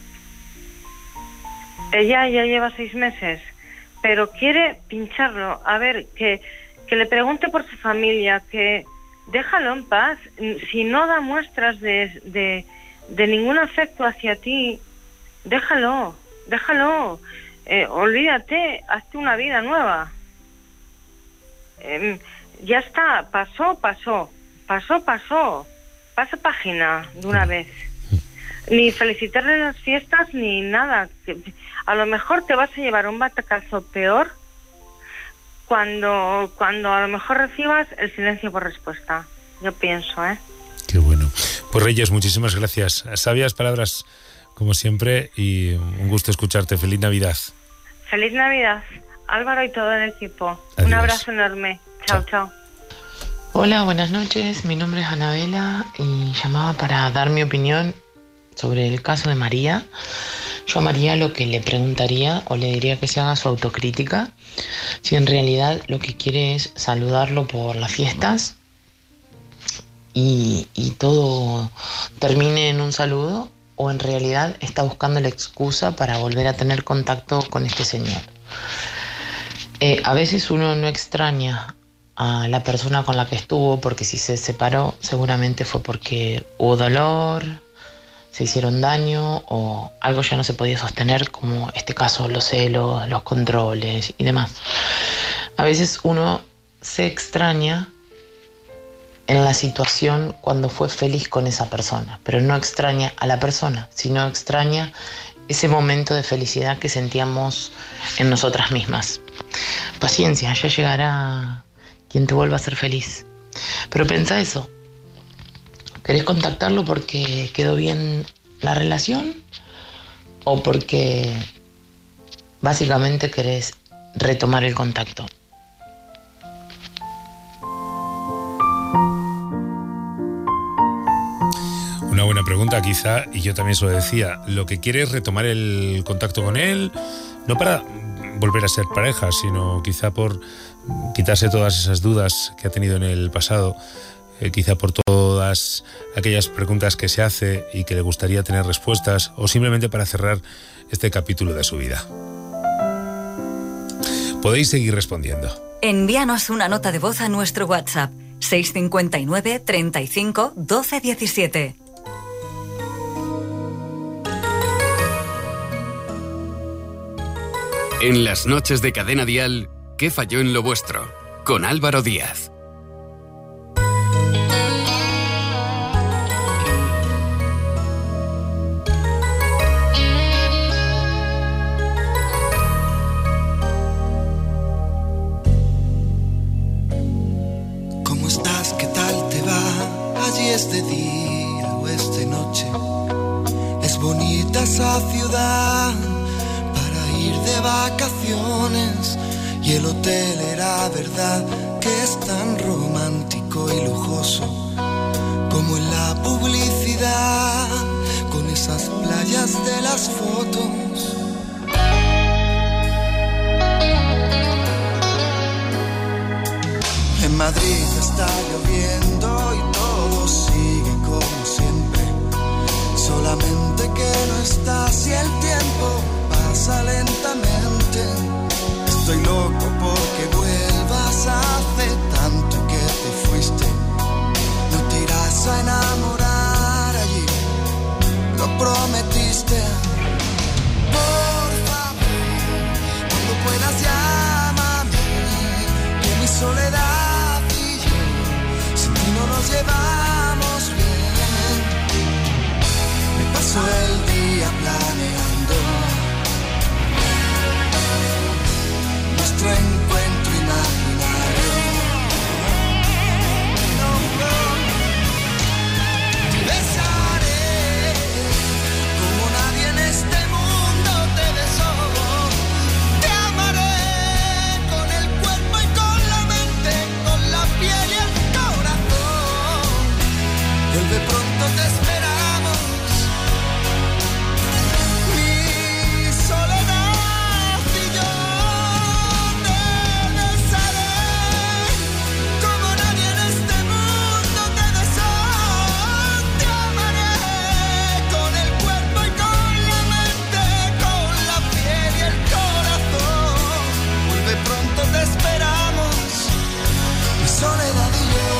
Ella ya lleva seis meses, pero quiere pincharlo. A ver, que, que le pregunte por su familia, que déjalo en paz. Si no da muestras de, de, de ningún afecto hacia ti, déjalo, déjalo. Eh, olvídate, hazte una vida nueva. Eh, ya está, pasó, pasó, pasó, pasó. Pasa página de una vez. Ni felicitarle las fiestas ni nada. A lo mejor te vas a llevar un batacazo peor cuando cuando a lo mejor recibas el silencio por respuesta. Yo pienso, ¿eh? Qué bueno. Pues Reyes, muchísimas gracias. Sabias palabras como siempre, y un gusto escucharte. Feliz Navidad. Feliz Navidad, Álvaro y todo el equipo. Adiós. Un abrazo enorme. Chao, chao. chao. Hola, buenas noches. Mi nombre es Anabela y llamaba para dar mi opinión sobre el caso de María. Yo a María lo que le preguntaría o le diría que se haga su autocrítica, si en realidad lo que quiere es saludarlo por las fiestas y, y todo termine en un saludo, o en realidad está buscando la excusa para volver a tener contacto con este señor. Eh, a veces uno no extraña a la persona con la que estuvo, porque si se separó seguramente fue porque hubo dolor, se hicieron daño o algo ya no se podía sostener, como este caso, los celos, los controles y demás. A veces uno se extraña en la situación cuando fue feliz con esa persona, pero no extraña a la persona, sino extraña ese momento de felicidad que sentíamos en nosotras mismas. Paciencia, ya llegará quien te vuelva a ser feliz. Pero pensá eso. ¿Querés contactarlo porque quedó bien la relación? ¿O porque básicamente querés retomar el contacto? Una buena pregunta, quizá, y yo también se lo decía. Lo que quiere es retomar el contacto con él, no para volver a ser pareja, sino quizá por quitarse todas esas dudas que ha tenido en el pasado. eh, quizá por todas aquellas preguntas que se hace y que le gustaría tener respuestas, o simplemente para cerrar este capítulo de su vida. Podéis seguir respondiendo. Envíanos una nota de voz a nuestro WhatsApp seis cinco nueve, treinta y cinco, doce diecisiete. En las noches de Cadena Dial, ¿qué falló en lo vuestro? Con Álvaro Díaz. ¿Cómo estás? ¿Qué tal te va? Allí es de día o es de noche. Es bonita esa ciudad ir de vacaciones, y el hotel era verdad que es tan romántico y lujoso como en la publicidad, con esas playas de las fotos. En Madrid está lloviendo y todo sigue como siempre, solamente que no estás y el tiempo pasa lentamente. Estoy loco porque vuelvas, hace tanto que te fuiste. No te irás a enamorar allí, lo prometiste. Por favor, cuando puedas llámame, que mi soledad y yo sin ti no nos llevamos bien. Me paso el día planeando nuestro encuentro imaginario. No, no. Te besaré como nadie en este mundo te besó. Te amaré con el cuerpo y con la mente, con la piel y el corazón. Vuelve pronto, te esperamos. Mi soledad y yo. Te esperamos, mi soledad y yo.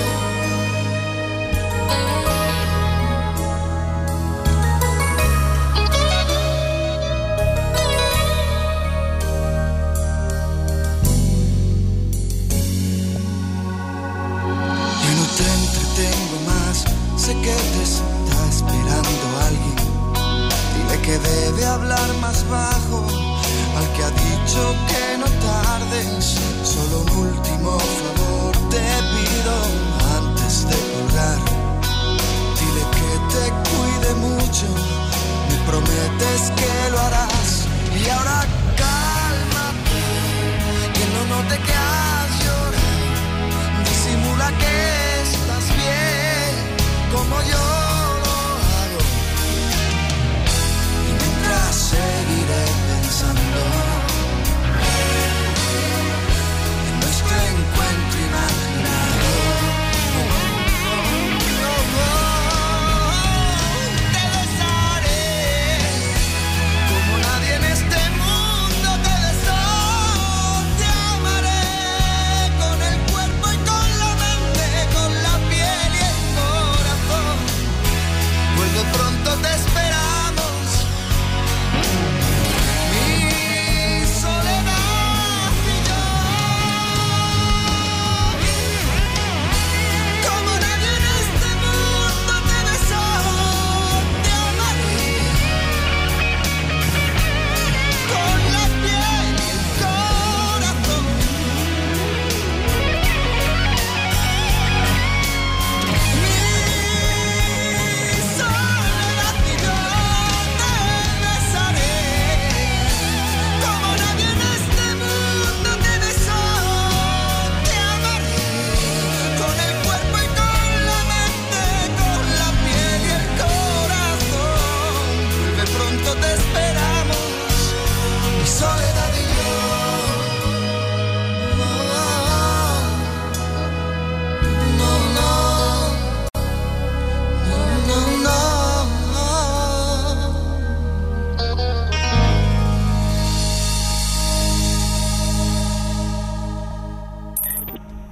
Ya no te entretengo más, sé que te está esperando alguien. Dile que debe hablar más bajo al que ha dicho que no tardes. Solo un último favor te pido antes de colgar. Dile que te cuide mucho, me prometes que lo harás. Y ahora cálmate, que no note que has llorado. Disimula que estás bien, como yo lo hago. Y mientras seguiré pensando en nuestro encuentro imaginario. Te besaré como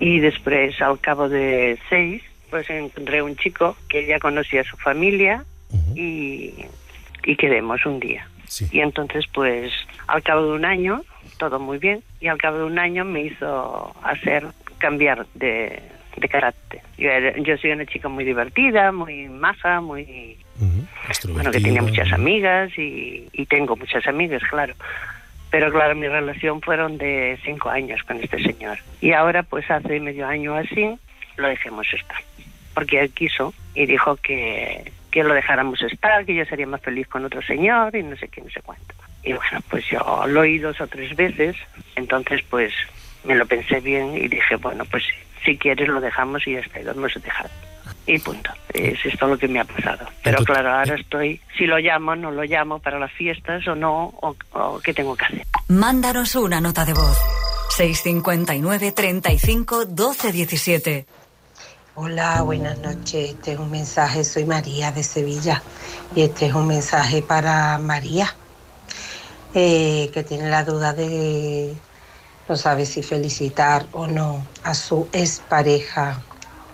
Y después, al cabo de seis, pues encontré un chico que ya conocía a su familia uh-huh. y, y quedemos un día. Sí. Y entonces, pues, al cabo de un año, todo muy bien, y al cabo de un año me hizo hacer, cambiar de, de carácter. Yo, yo soy una chica muy divertida, muy maja, muy... Uh-huh. Bueno, que tenía muchas amigas y, y tengo muchas amigas, claro. Pero claro, mi relación fueron de cinco años con este señor. Y ahora, pues hace medio año así, lo dejemos estar. Porque él quiso y dijo que, que lo dejáramos estar, que yo sería más feliz con otro señor y no sé qué, no sé cuánto. Y bueno, pues yo lo oí dos o tres veces, entonces pues me lo pensé bien y dije, bueno, pues si quieres lo dejamos y ya está, y lo hemos dejado. Y punto. Es esto lo que me ha pasado. Pero claro, ahora estoy, si lo llamo, no lo llamo para las fiestas o no, o, o qué tengo que hacer. Mándanos una nota de voz. seis cinco nueve, treinta y cinco, doce diecisiete. Hola, buenas noches. Este es un mensaje, soy María de Sevilla. Y este es un mensaje para María, eh, que tiene la duda de no sabe si felicitar o no a su expareja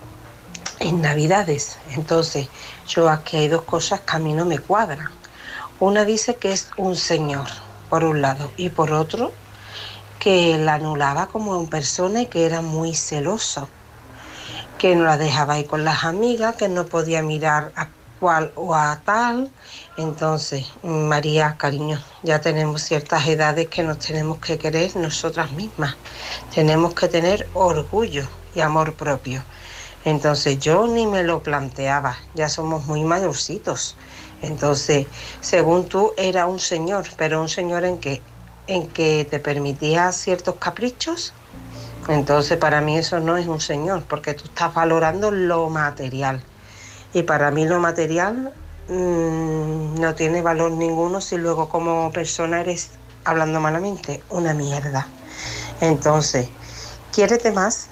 en Navidades. Entonces, yo aquí hay dos cosas que a mí no me cuadran. Una dice que es un señor, por un lado, y por otro, que la anulaba como persona y que era muy celoso, que no la dejaba ir con las amigas, que no podía mirar a cual o a tal. Entonces, María, cariño, ya tenemos ciertas edades que nos tenemos que querer nosotras mismas. Tenemos que tener orgullo y amor propio. Entonces yo ni me lo planteaba, ya somos muy mayorcitos. Entonces, según tú, era un señor, pero un señor en que, en que te permitía ciertos caprichos. Entonces, para mí eso no es un señor, porque tú estás valorando lo material. Y para mí lo material mmm, no tiene valor ninguno si luego como persona eres, hablando malamente, una mierda. Entonces, quiérete más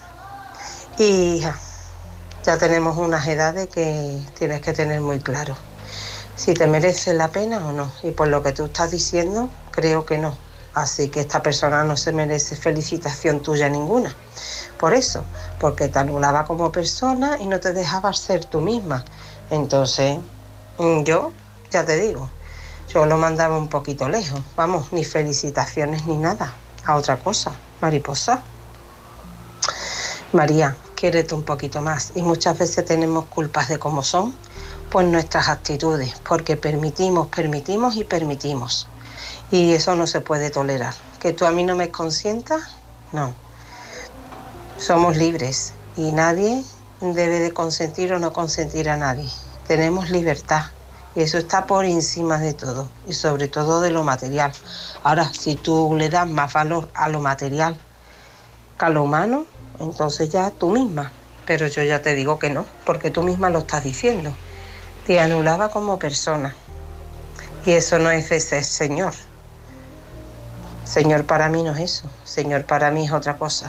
y ya tenemos unas edades que tienes que tener muy claro si te merece la pena o no. Y por lo que tú estás diciendo, creo que no. Así que esta persona no se merece felicitación tuya ninguna. Por eso, porque te anulaba como persona y no te dejaba ser tú misma. Entonces, yo, ya te digo, yo lo mandaba un poquito lejos. Vamos, ni felicitaciones ni nada. A otra cosa, mariposa. María, quiérete un poquito más. Y muchas veces tenemos culpas de cómo son, pues nuestras actitudes, porque permitimos, permitimos y permitimos. Y eso no se puede tolerar. ¿Que tú a mí no me consientas? No. Somos libres y nadie debe de consentir o no consentir a nadie. Tenemos libertad y eso está por encima de todo y sobre todo de lo material. Ahora, si tú le das más valor a lo material que a lo humano, entonces ya tú misma. Pero yo ya te digo que no, porque tú misma lo estás diciendo. Te anulaba como persona y eso no es de ser señor. Señor para mí no es eso, señor para mí es otra cosa.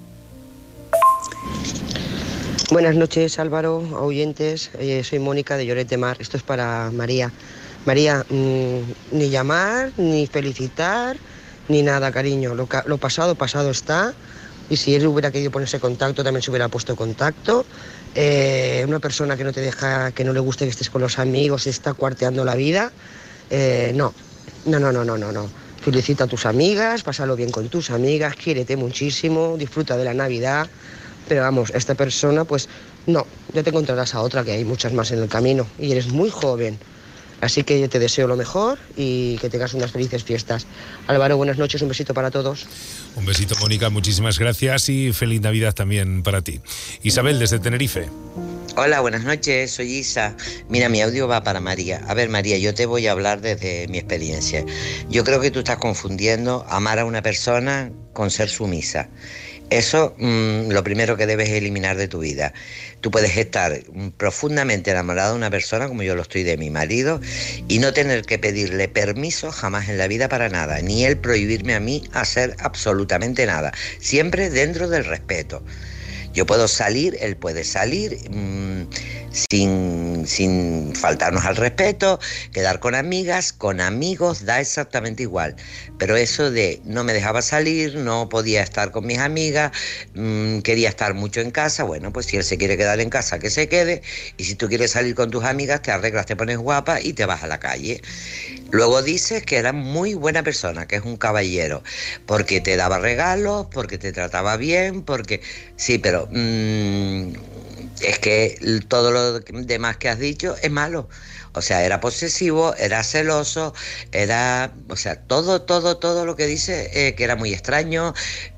Buenas noches, Álvaro, oyentes. Eh, soy Mónica de Lloret de Mar. Esto es para María. María, mmm, ni llamar, ni felicitar, ni nada, cariño. Lo, lo pasado, pasado está. Y si él hubiera querido ponerse en contacto, también se hubiera puesto en contacto. Eh, una persona que no te deja, que no le guste que estés con los amigos, está cuarteando la vida. Eh, no, no, no, no, no, no, no. Felicita a tus amigas, pásalo bien con tus amigas, quiérete muchísimo, disfruta de la Navidad. Pero vamos, esta persona, pues no, ya te encontrarás a otra, que hay muchas más en el camino y eres muy joven. Así que yo te deseo lo mejor y que tengas unas felices fiestas. Álvaro, buenas noches, un besito para todos. Un besito, Mónica, muchísimas gracias y feliz Navidad también para ti. Isabel, desde Tenerife. Hola, buenas noches, soy Isa. Mira, mi audio va para María. A ver, María, yo te voy a hablar desde mi experiencia. Yo creo que tú estás confundiendo amar a una persona con ser sumisa. Eso, mmm, lo primero que debes eliminar de tu vida. Tú puedes estar profundamente enamorado de una persona, como yo lo estoy de mi marido, y no tener que pedirle permiso jamás en la vida para nada, ni él prohibirme a mí hacer absolutamente nada, siempre dentro del respeto. Yo puedo salir, él puede salir, mmm, sin, sin faltarnos al respeto, quedar con amigas, con amigos, da exactamente igual. Pero eso de no me dejaba salir, no podía estar con mis amigas, mmm, quería estar mucho en casa, bueno, pues si él se quiere quedar en casa, que se quede, y si tú quieres salir con tus amigas, te arreglas, te pones guapa y te vas a la calle. Luego dices que era muy buena persona, que es un caballero, porque te daba regalos, porque te trataba bien, porque... Sí, pero... Mmm, es que todo lo demás que has dicho es malo. O sea, era posesivo, era celoso, era... O sea, todo, todo, todo lo que dice, eh, que era muy extraño,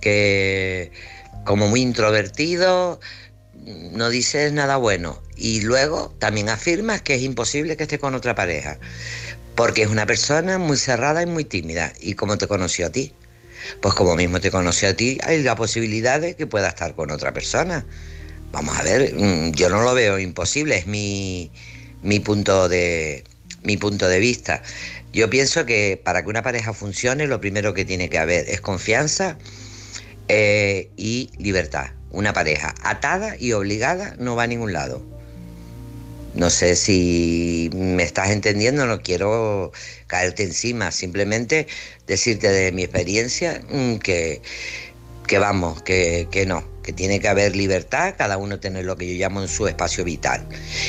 que como muy introvertido, no dices nada bueno. Y luego también afirmas que es imposible que esté con otra pareja, porque es una persona muy cerrada y muy tímida. ¿Y cómo te conoció a ti? Pues como mismo te conoció a ti, hay la posibilidad de que pueda estar con otra persona. Vamos a ver, yo no lo veo imposible, es mi, mi, punto de, mi punto de vista. Yo pienso que para que una pareja funcione, lo primero que tiene que haber es confianza eh, y libertad. Una pareja atada y obligada no va a ningún lado. No sé si me estás entendiendo, no quiero caerte encima, simplemente decirte de mi experiencia que, que vamos, que, que no. que tiene que haber libertad, cada uno tener lo que yo llamo en su espacio vital.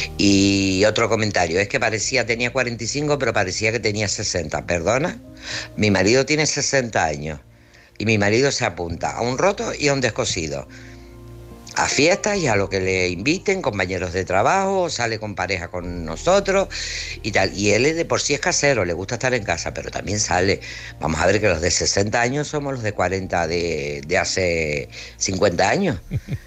Y otro comentario, es que parecía, tenía cuarenta y cinco, pero parecía que tenía sesenta. ¿Perdona? Mi marido tiene sesenta años y mi marido se apunta a un roto y a un descosido, a fiestas y a lo que le inviten, compañeros de trabajo, sale con pareja con nosotros y tal. Y él de por sí es casero, le gusta estar en casa, pero también sale. Vamos a ver que los de sesenta años somos los de cuarenta de, de hace cincuenta años.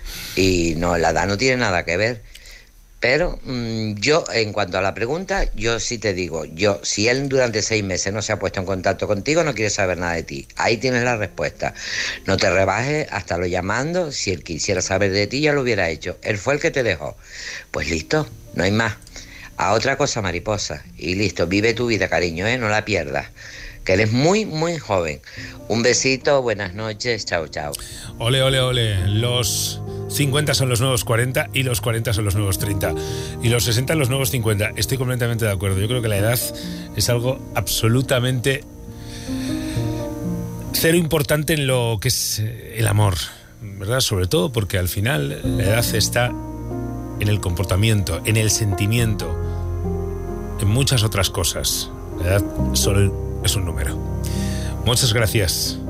Y no, la edad no tiene nada que ver. Pero mmm, yo, en cuanto a la pregunta, yo sí te digo, yo, si él durante seis meses no se ha puesto en contacto contigo, no quiere saber nada de ti. Ahí tienes la respuesta. No te rebajes hasta lo llamando. Si él quisiera saber de ti, ya lo hubiera hecho. Él fue el que te dejó. Pues listo, no hay más. A otra cosa, mariposa. Y listo, vive tu vida, cariño, ¿eh? No la pierdas. Que él es muy, muy joven. Un besito, buenas noches, chao, chao. Ole, ole, ole. Los cincuenta son los nuevos cuarenta y los cuarenta son los nuevos treinta. Y los sesenta los nuevos cincuenta. Estoy completamente de acuerdo. Yo creo que la edad es algo absolutamente cero importante en lo que es el amor, ¿verdad? Sobre todo porque al final la edad está en el comportamiento, en el sentimiento, en muchas otras cosas. La edad solo es un número. Muchas gracias.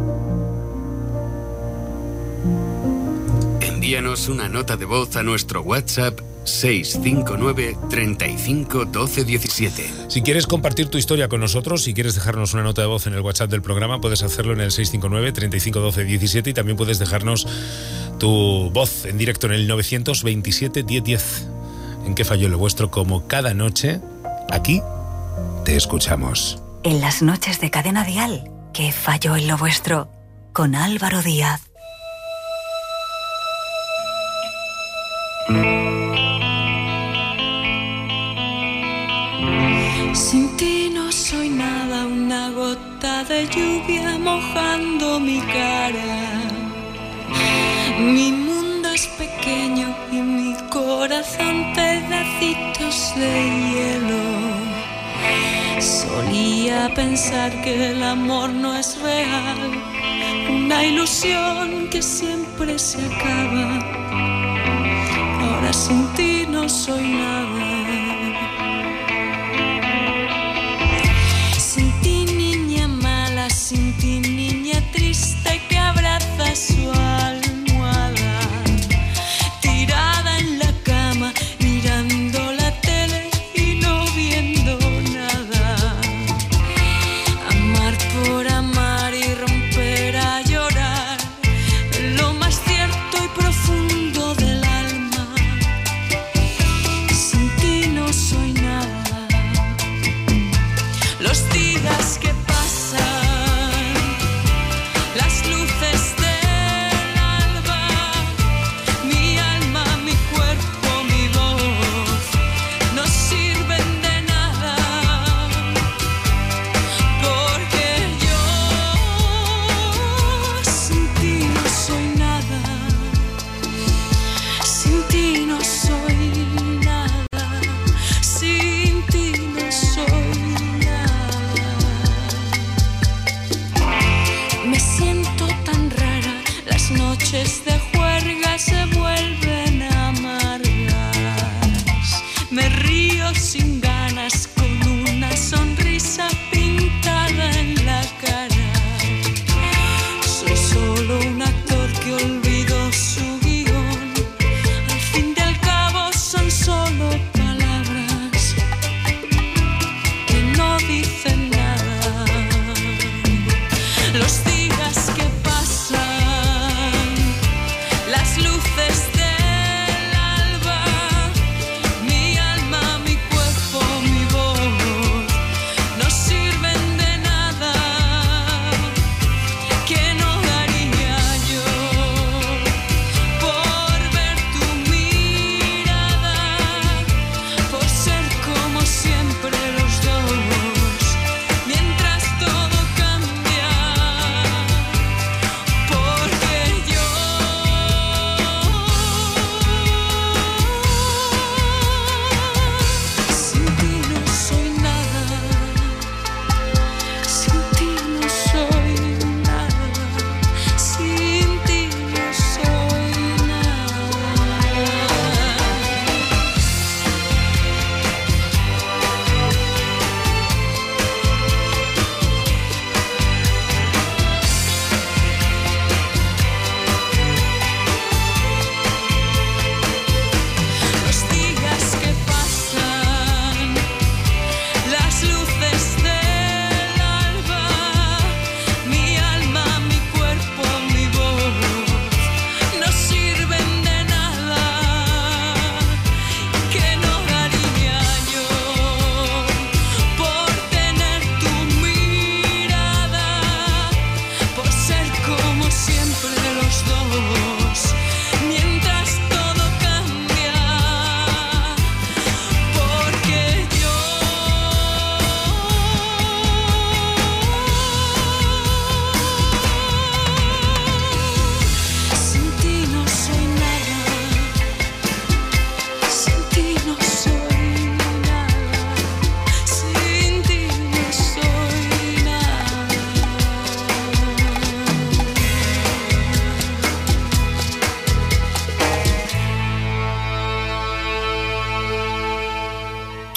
Envíanos una nota de voz a nuestro WhatsApp seis cinco nueve, treinta y cinco, doce, diecisiete. Si quieres compartir tu historia con nosotros, si quieres dejarnos una nota de voz en el WhatsApp del programa, puedes hacerlo en el seis cinco nueve, treinta y cinco, doce, diecisiete y también puedes dejarnos tu voz en directo en el novecientos veintisiete, diez, diez. ¿En qué falló lo vuestro? Como cada noche, aquí te escuchamos. En las noches de Cadena Dial, ¿qué falló en lo vuestro? Con Álvaro Díaz. Sin ti no soy nada, una gota de lluvia mojando mi cara. Mi mundo es pequeño y mi corazón pedacitos de hielo. Solía pensar que el amor no es real, una ilusión que siempre se acaba. Ahora sin ti no soy nada. Sin ti, niña mala, sin ti, niña triste que abraza su almohada, tirada en la cama, mirando la tele y no viendo nada. Amar por amar y romper a llorar, lo más cierto y profundo del alma. Sin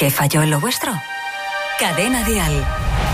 ¿Qué falló en lo vuestro? Cadena Dial.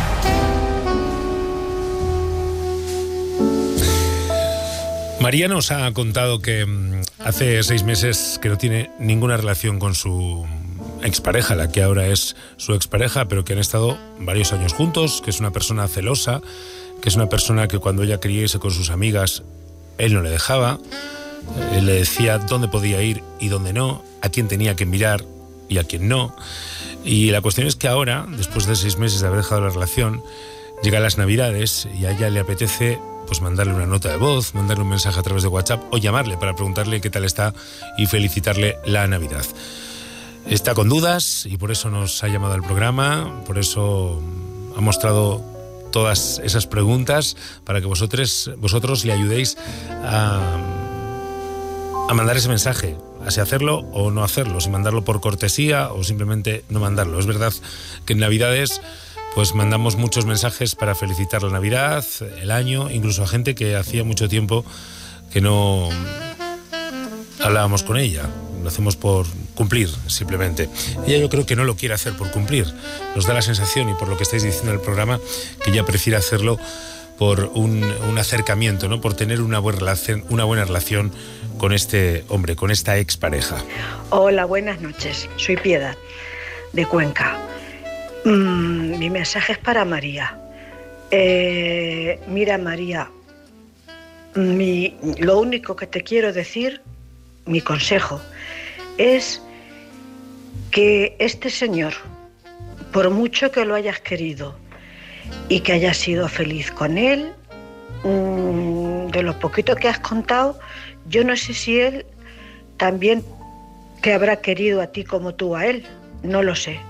María nos ha contado que hace seis meses que no tiene ninguna relación con su expareja, la que ahora es su expareja, pero que han estado varios años juntos, que es una persona celosa, que es una persona que cuando ella quería irse con sus amigas, él no le dejaba, él le decía dónde podía ir y dónde no, a quién tenía que mirar y a quién no. Y la cuestión es que ahora, después de seis meses de haber dejado la relación, llegan las Navidades y a ella le apetece pues mandarle una nota de voz, mandarle un mensaje a través de WhatsApp o llamarle para preguntarle qué tal está y felicitarle la Navidad. Está con dudas y por eso nos ha llamado al programa, por eso ha mostrado todas esas preguntas para que vosotros, vosotros le ayudéis a, a mandar ese mensaje, a si hacerlo o no hacerlo, si mandarlo por cortesía o simplemente no mandarlo. Es verdad que en Navidades pues mandamos muchos mensajes para felicitar la Navidad, el año, incluso a gente que hacía mucho tiempo que no hablábamos con ella. Lo hacemos por cumplir, simplemente. Ella yo creo que no lo quiere hacer por cumplir. Nos da la sensación, y por lo que estáis diciendo en el programa, que ella prefiere hacerlo por un, un acercamiento, ¿no? Por tener una buena relación, una buena relación con este hombre, con esta expareja. Hola, buenas noches. Soy Piedad, de Cuenca. Mm, mi mensaje es para María. Eh, mira, María, mi, lo único que te quiero decir, mi consejo, es que este señor, por mucho que lo hayas querido y que hayas sido feliz con él, mmm, de lo poquito que has contado, yo no sé si él también te habrá querido a ti como tú a él, no lo sé.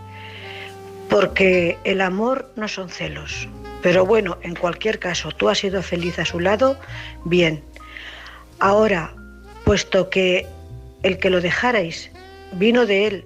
Porque el amor no son celos. Pero bueno, en cualquier caso, tú has sido feliz a su lado, bien. Ahora, puesto que el que lo dejarais vino de él